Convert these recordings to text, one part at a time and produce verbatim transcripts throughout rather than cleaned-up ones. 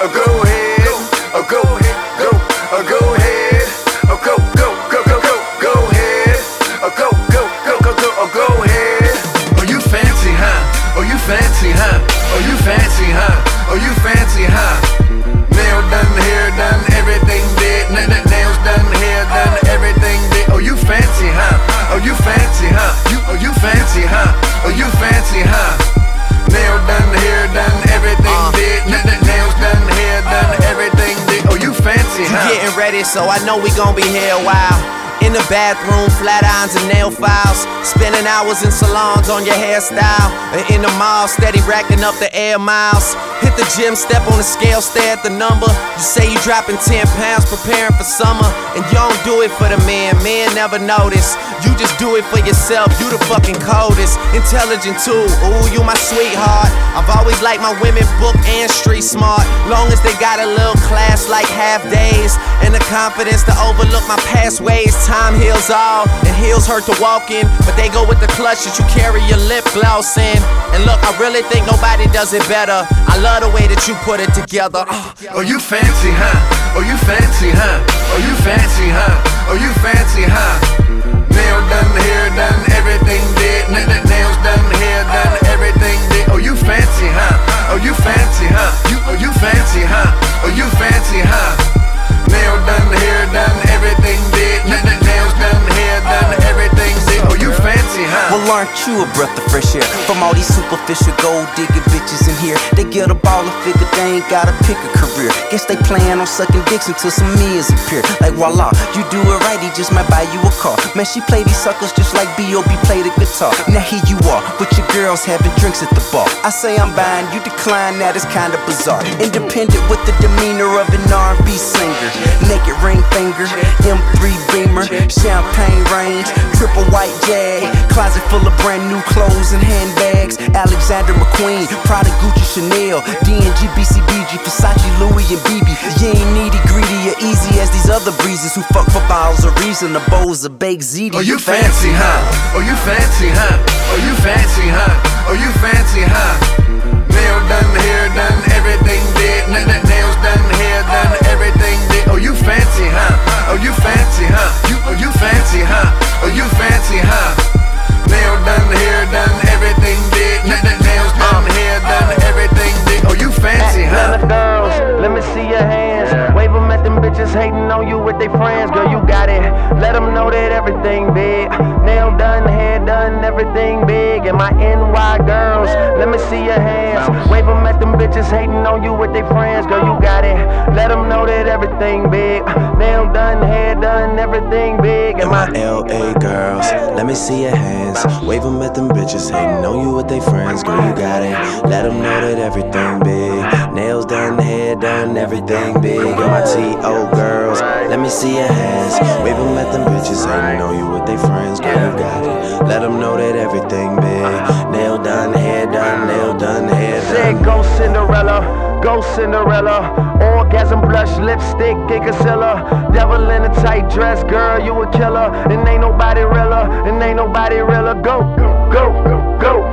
oh go ahead, oh go ahead, go, oh go ahead, oh go, go, go, go, go, go ahead, oh go, go, go, go, go, oh go ahead. Oh you fancy, huh? Oh you fancy, huh? Oh you fancy, huh? Oh you fancy, huh? Nail done, hair done, everything did. Nails done, hair done, everything did. Oh you fancy, huh? Oh you fancy, huh? You, oh you fancy, huh? Oh you fancy, huh? Nail done, hair done, everything uh, did. Nails done, hair done, everything did. Oh you fancy, huh? You getting ready, so I know we gon' be here a while. In the bathroom, flat irons and nail files. Spending hours in salons on your hairstyle. And in the mall, steady racking up the air miles. Hit the gym, step on the scale, stare at the number. You say you dropping ten pounds, preparing for summer. And you don't do it for the men, men never notice. You just do it for yourself, you the fucking coldest. Intelligent too, ooh, you my sweetheart. I've always liked my women book and street smart. Long as they got a little class like half days. And the confidence to overlook my past ways. Time heals all, and heels hurt to walk in. But they go with the clutch that you carry your lip gloss in. And look, I really think nobody does it better. I love the way that you put it together. uh. Oh you fancy, huh? Oh you fancy, huh? Oh you fancy, huh? Oh you fancy, huh? Nail done, hair done, everything did. Nails done, hair done, everything did. Oh you fancy, huh? Oh you fancy, huh? You, oh you fancy, huh? Oh you fancy, huh? Nail done, hair done, everything did. Nails done, hair done, everything did. Oh you fancy, huh? Well, aren't you a breath of fresh air? From all these superficial gold digging bitches in here, they get a ball and figure they ain't gotta pick a career. Guess they plan on sucking dicks until some meals appear. Like voila, you do it right, he just might buy you a car. Man, she play these suckers just like B O B play the guitar. Now here you are, with your girls having drinks at the bar. I say I'm buying, you decline, that is kinda bizarre. Independent with the demeanor of an R and B singer. Naked ring finger, M three Beamer, champagne range, triple white Jag, closet full of brand new clothes and handbags. Alexander McQueen, Prada, Gucci, Chanel, D and G, B C B G, Versace, Louis and B B. You ain't needy, greedy, or easy as these other breezes who fuck for bottles of reason, the bowls of baked ziti. Oh you fancy, huh? Oh you fancy, huh? Oh you fancy, huh? Oh you fancy, huh? Nail done, hair done, everything did. Nails done, hair done, everything did. Oh you fancy, huh? Oh you fancy, huh? You, oh you fancy, huh? Oh you fancy, huh? Nail done, hair done, everything did. Nails done, hair done, everything did. Oh you fancy, huh? Atlanta girls, let me see your hands. Wave them at them bitches hating on you with their friends. Girl, you got it. Let them know that everything big. Nail done, hair done, everything big. And my N Y girls, let me see your hands. Wave them at them bitches hating on you with their friends. Girl, you got it. Let them know that everything big. Nail done, hair done, everything big. And my L A girls, let me see your hands. Wave them at them bitches hating on you with their friends. Girl, you got it. Let them know that everything big. Nails done, hair done, everything big. And my T O girls, let me see your hands. Wave them at them bitches hating on you with their friends. Girl, you got it. Let them know that everything big. Nail done, hair done, nail done, hair done. Said go Cinderella, go Cinderella. Orgasm, blush, lipstick, and concealer. Devil in a tight dress, girl, you a killer. And ain't nobody realer, and ain't nobody realer. Go, go, go, go,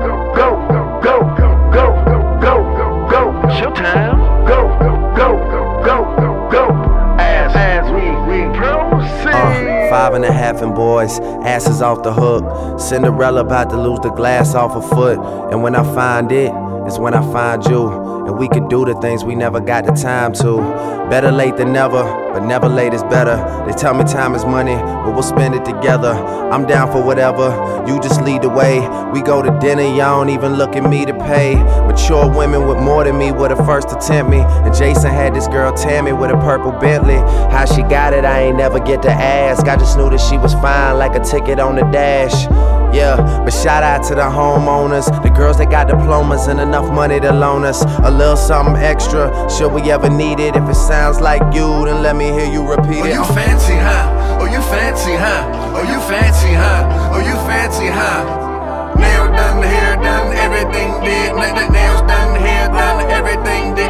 go, go, go, go, go. It's your time. Go, go, go, go, go. As, as we, we proceed. Uh, five and a half and boys, asses off the hook. Cinderella about to lose the glass off her foot. And when I find it, it's when I find you. And we could do the things we never got the time to. Better late than never, but never late is better. They tell me time is money, but we'll spend it together. I'm down for whatever, you just lead the way. We go to dinner, y'all don't even look at me to pay. Mature women with more than me were the first to tempt me. And Jason had this girl Tammy with a purple Bentley. How she got it, I ain't never get to ask. I just knew that she was fine like a ticket on the dash. Yeah, but shout out to the homeowners, the girls that got diplomas and enough money to loan us a little something extra, should we ever need it. If it sounds like you, then let me hear you repeat it. Oh you fancy, huh? Oh you fancy, huh? Oh you fancy, huh? Oh you fancy, huh? Nail done, hair done, everything did. Nails done, hair done, everything did.